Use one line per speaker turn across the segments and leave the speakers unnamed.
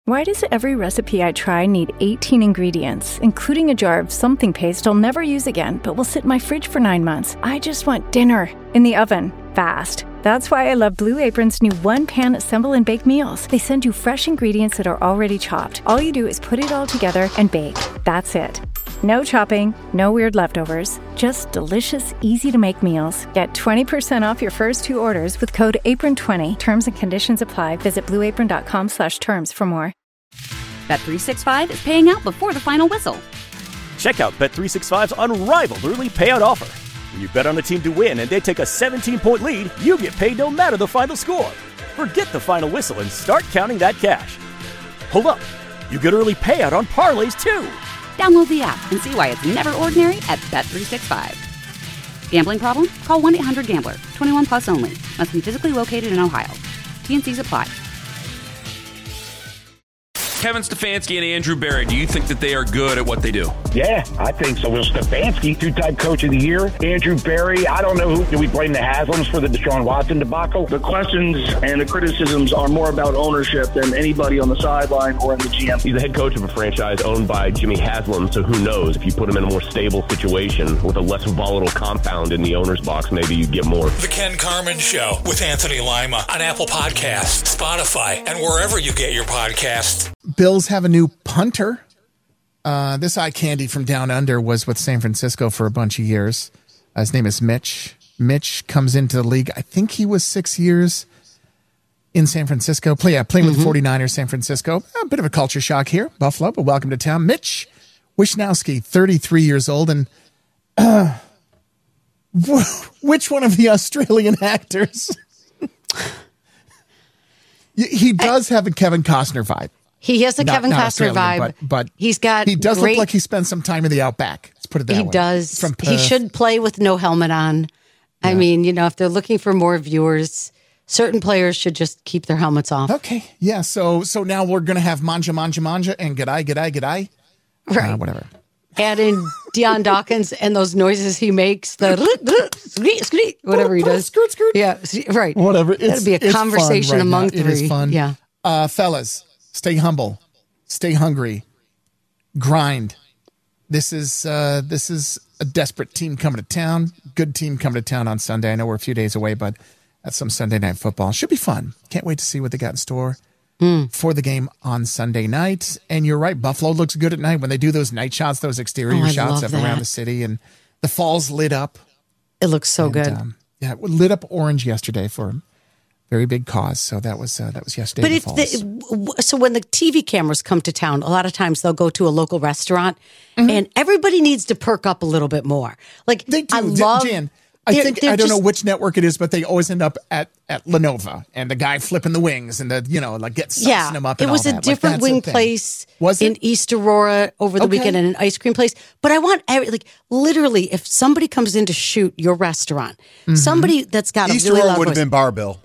Why does every recipe I try need 18 ingredients, including a jar of something paste I'll never use again, but will sit in my fridge for 9 months? I just want dinner in the oven, fast. That's why I love Blue Apron's new one-pan assemble and bake meals. They send you fresh ingredients that are already chopped. All you do is put it all together and bake. That's it. No chopping, no weird leftovers, just delicious, easy-to-make meals. Get 20% off your first 2 orders with code APRON20. Terms and conditions apply. Visit blueapron.com/terms for more.
Bet365 is paying out before the final whistle.
Check out Bet365's unrivaled early payout offer. When you bet on a team to win and they take a 17-point lead, you get paid no matter the final score. Forget the final whistle and start counting that cash. Hold up. You get early payout on parlays, too.
Download the app and see why it's never ordinary at Bet365. Gambling problem? Call 1-800-GAMBLER. 21 plus only. Must be physically located in Ohio. T&Cs apply.
Kevin Stefanski and Andrew Berry, do you think that they are good at what they do?
Yeah, I think so. Well, Stefanski, 2-time coach of the year. Andrew Berry, I don't know who. Do we blame the Haslams for the Deshaun Watson debacle?
The questions and the criticisms are more about ownership than anybody on the sideline or in the GM.
He's the head coach of a franchise owned by Jimmy Haslam, so who knows? If you put him in a more stable situation with a less volatile compound in the owner's box, maybe you'd get more.
The Ken Carman Show with Anthony Lima on Apple Podcasts, Spotify, and wherever you get your podcasts.
Bills have a new punter. This eye candy from down under was with San Francisco for a bunch of years. His name is Mitch. Mitch comes into the league. I think he was 6 years in San Francisco. Playing with the 49ers, San Francisco. A bit of a culture shock here, Buffalo, but welcome to town. Mitch Wishnowsky, 33 years old. And which one of the Australian actors? He does have a Kevin Costner vibe.
He has a Kevin Costner vibe,
but
he
does look like he spent some time in the Outback. Let's put it that way.
He does. He should play with no helmet on. Yeah. I mean, if they're looking for more viewers, certain players should just keep their helmets off.
Okay, yeah. So now we're gonna have manja and g'day.
Right.
Whatever.
Add in Deion Dawkins and those noises he makes, the whatever he does.
Skirt.
Yeah, right.
Whatever.
That'd be a conversation among three.
It is fun.
Yeah.
Fellas. Stay humble, stay hungry, grind. This is a desperate team coming to town. Good team coming to town on Sunday. I know we're a few days away, but that's some Sunday night football. Should be fun. Can't wait to see what they got in store for the game on Sunday night. And you're right, Buffalo looks good at night when they do those night shots, those exterior shots of around the city, and the fall's lit up.
It looks so good.
It lit up orange yesterday for very big cause. So that was yesterday.
But so when the TV cameras come to town, a lot of times they'll go to a local restaurant, and everybody needs to perk up a little bit more. Like
they do.
I love.
Jan, I don't know which network it is, but they always end up at Lenova and the guy flipping the wings and saucing them up.
It was a different wing place in East Aurora over the weekend and an ice cream place. But I want literally, if somebody comes in to shoot your restaurant, somebody that's got
East
a really
Aurora
loud
would have
voice,
been Bar Bill.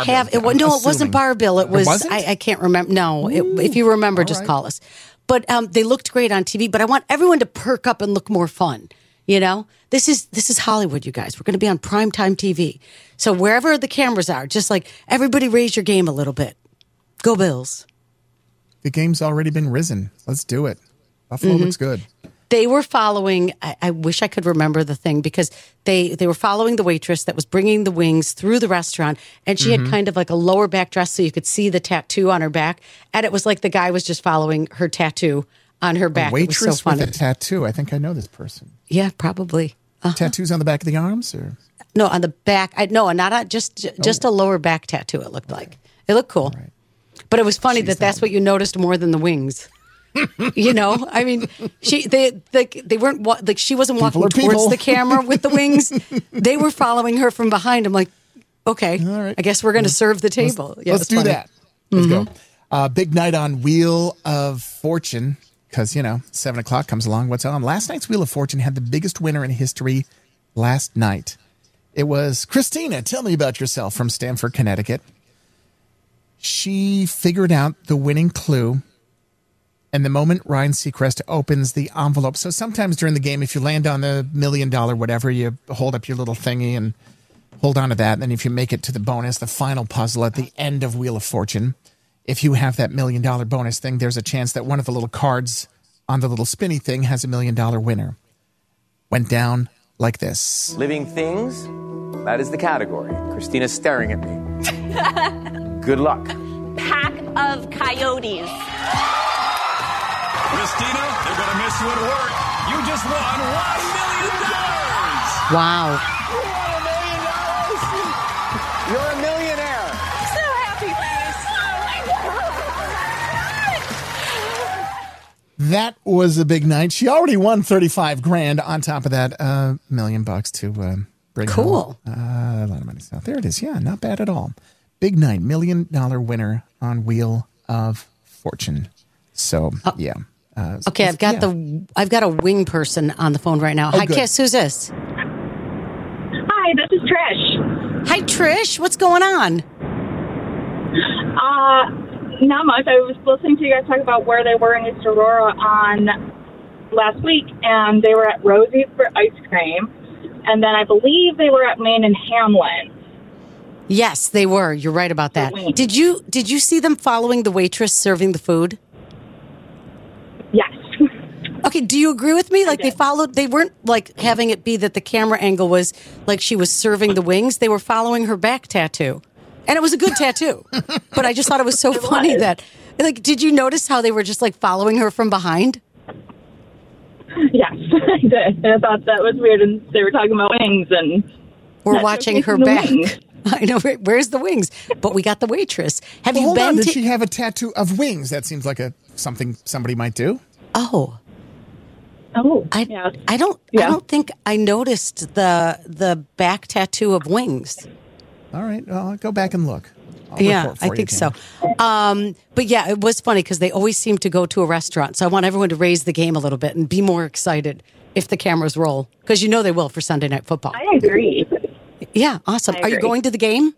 It wasn't Bar Bill. It was I can't remember. No, if you remember, just call us. But they looked great on TV. But I want everyone to perk up and look more fun. This is Hollywood, you guys. We're going to be on primetime TV. So wherever the cameras are, just everybody raise your game a little bit. Go Bills.
The game's already been risen. Let's do it. Buffalo looks good.
They were following, I wish I could remember the thing, because they were following the waitress that was bringing the wings through the restaurant, and she had kind of like a lower back dress so you could see the tattoo on her back, and it was like the guy was just following her tattoo on her back.
A waitress
it was so funny.
with a tattoo. I think I know this person.
Yeah, probably.
Tattoos on the back of the arms? Or
no, on the back. Not on, just a lower back tattoo, it looked like. It looked cool. Right. But it was funny that's what you noticed more than the wings. I mean, they weren't she wasn't walking towards the camera with the wings. They were following her from behind. I'm like, okay, all right. I guess we're going to serve the table.
Let's do that. Let's go. Big night on Wheel of Fortune because 7:00 comes along. What's on? Last night's Wheel of Fortune had the biggest winner in history. Last night, it was Christina. Tell me about yourself from Stamford, Connecticut. She figured out the winning clue. And the moment Ryan Seacrest opens the envelope, so sometimes during the game, if you land on the $1 million whatever, you hold up your little thingy and hold on to that. And then if you make it to the bonus, the final puzzle at the end of Wheel of Fortune, if you have that $1 million bonus thing, there's a chance that one of the little cards on the little spinny thing has $1 million winner. Went down like this.
Living things, that is the category. Christina's staring at me. Good luck.
Pack of coyotes.
Christina, they're going to miss you at work. You just won $1 million.
Wow.
You're a millionaire.
I'm so happy for this. Oh, my God.
That was a big night. She already won $35,000 on top of that $1 million to bring
cool.
home a lot of money. So there it is. Yeah, not bad at all. Big night. $1 million winner on Wheel of Fortune. So, yeah.
Okay, I've got a wing person on the phone right now. Hi,
good.
Kiss. Who's this?
Hi, this is Trish.
Hi, Trish. What's going on?
Not much. I was listening to you guys talk about where they were in East Aurora on last week, and they were at Rosie's for ice cream, and then I believe they were at Main and Hamlin.
Yes, they were. You're right about that. Did you see them following the waitress serving the food?
Yes.
Okay, do you agree with me? Like they weren't like having it be that the camera angle was like she was serving the wings. They were following her back tattoo. And it was a good tattoo. But I just thought it was so funny that, like, did you notice how they were just like following her from behind?
Yes, I did. I thought that was weird. And they were talking about wings and
we're watching her back. I know. Where's the wings? But we got the waitress. Have you been?
Did she have a tattoo of wings? That seems like something somebody might do.
Oh. I don't think I noticed the back tattoo of wings.
All right, well, I'll go back and look.
Yeah, I think so. But yeah, it was funny because they always seem to go to a restaurant. So I want everyone to raise the game a little bit and be more excited if the cameras roll, because you know they will for Sunday Night Football.
I agree.
Yeah, awesome. Are you going to the game?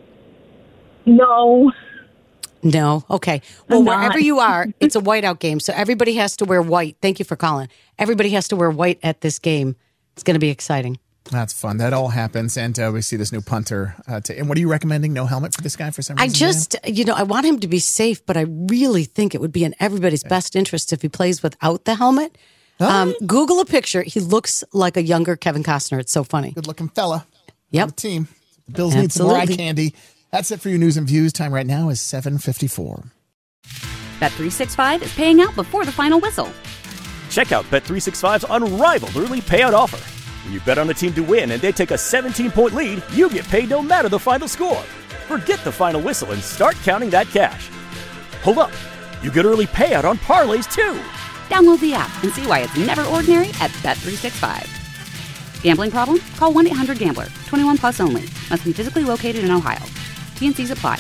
No.
Okay. Well, wherever you are, it's a whiteout game, so everybody has to wear white. Thank you for calling. Everybody has to wear white at this game. It's going to be exciting.
That's fun. That all happens, and we see this new punter. And what are you recommending? No helmet for this guy for some reason?
I want him to be safe, but I really think it would be in everybody's best interest if he plays without the helmet. Google a picture. He looks like a younger Kevin Costner. It's so funny.
Good-looking fella.
Yep.
On the team. The Bills need some more eye candy. That's it for your news and views. Time right now is 7:54.
Bet365 is paying out before the final whistle.
Check out Bet365's unrivaled early payout offer. When you bet on a team to win and they take a 17-point lead, you get paid no matter the final score. Forget the final whistle and start counting that cash. Hold up. You get early payout on parlays, too.
Download the app and see why it's never ordinary at Bet365. Gambling problem? Call 1-800-GAMBLER. 21 plus only. Must be physically located in Ohio. T&Cs apply.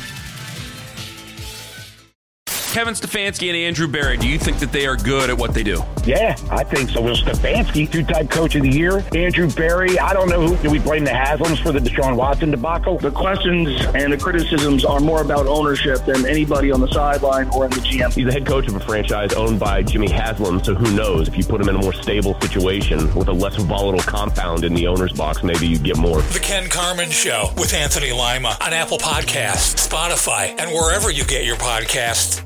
Kevin Stefanski and Andrew Berry, do you think that they are good at what they do?
Yeah, I think so. Will Stefanski, two-time coach of the year. Andrew Berry, I don't know who. Do we blame the Haslams for the Deshaun Watson debacle?
The questions and the criticisms are more about ownership than anybody on the sideline or in the GM.
He's the head coach of a franchise owned by Jimmy Haslam, so who knows? If you put him in a more stable situation with a less volatile compound in the owner's box, maybe you get more.
The Ken Carman Show with Anthony Lima on Apple Podcasts, Spotify, and wherever you get your podcasts.